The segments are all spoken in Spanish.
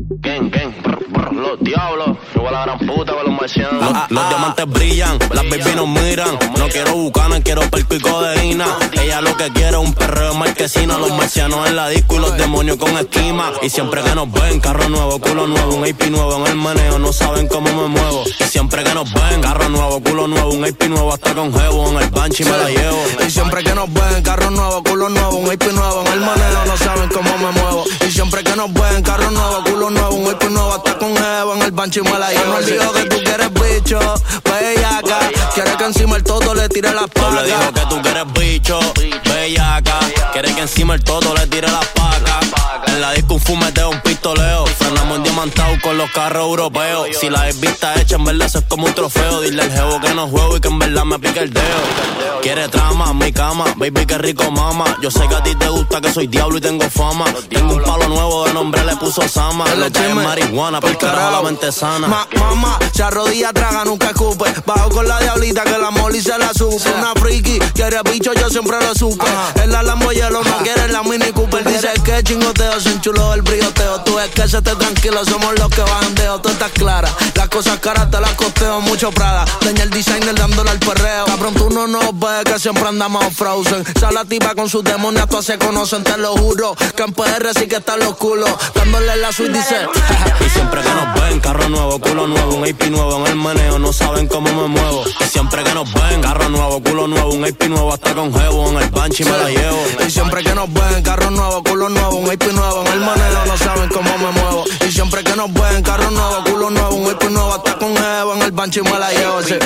Los diablos, igual a la gran puta con los marcianos. Los diamantes brillan, las baby nos miran. No quiero bucana, quiero perco y codeína. Ella lo que quiere es un perreo de marquesina. Los marcianos en la disco y los demonios con esquima. Y siempre que nos ven, carro nuevo, culo nuevo, un AP nuevo en el meneo. No saben cómo me muevo. Y siempre que nos ven, carro nuevo, culo nuevo, un AP nuevo hasta con jevo. En el banchi me la llevo. Y siempre que nos ven, carro nuevo, culo nuevo, un AP nuevo en el meneo. No saben cómo me muevo. Y siempre que nos ven, carro nuevo, culo nuevo, un AP nuevo hasta con jevo. En el banchi me la llevo. No olvido que tú quieres bicho, bellaca. Quieres que encima el todo le tire las pacas. Le dijo que tú quieres bicho, bellaca. Quieres que encima el todo le tire las pacas. En la disco un fumeteo, un pistoleo. Frenamos en diamantado con los carros europeos. Si la vista hecha, en verdad eso es como un trofeo. Dile al jevo que no juego y que en verdad me pique el dedo. Quiere trama, mi cama, baby que rico mama. Yo sé que a ti te gusta que soy diablo y tengo fama. Tengo un palo nuevo de nombre, le puso Sama. Lo que es marihuana, porque carajo la mente sana. Mamá, se arrodilla, traga, nunca escupe. Bajo con la diablita que la moli se la supe. Una friki, quiere bicho, yo siempre lo supe. En la Lambo hielo, no quiere la Mini Cooper. Dice que chingoteo, se enchuló el brilloteo. Tú ves que se te tranquilo, somos los que bajan deo. Tú estás clara, las cosas caras te las costeo. Mucho Prada, daña el designer dándole al perreo. Cabrón, tú no nos ves que siempre andamos frozen. Sale la tipa con sus demonios, todas se conocen, te lo juro. Que en PR sí que están los culos. Dándole la suite dice. Y siempre que nos ven, carro nuevo, culo nuevo, un AP nuevo en el meneo. No saben cómo me muevo. Y siempre que nos ven, carro nuevo, culo nuevo, un AP nuevo hasta con jevo. En el banchi me la llevo. Y siempre que nos ven, carro nuevo, culo nuevo, un AP nuevo en el meneo. No saben cómo me muevo. Y siempre que nos ven, carro nuevo, culo nuevo, un AP nuevo hasta con jevo. En el banchi me la llevo. Sí.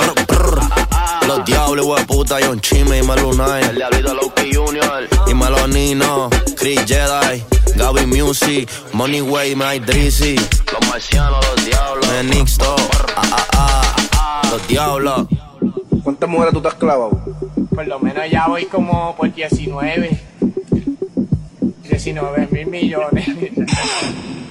Los diablos, hueputa, John Chime y Malunay. El diablito Loki Junior. Y Melonino, Chris Jedi, Gaby Music, Money Way, My Drizzy. Los marcianos, los diablos. Menixto, los diablos. ¿Cuántas mujeres tú te has clavado? Por lo menos ya voy como por 19 mil millones.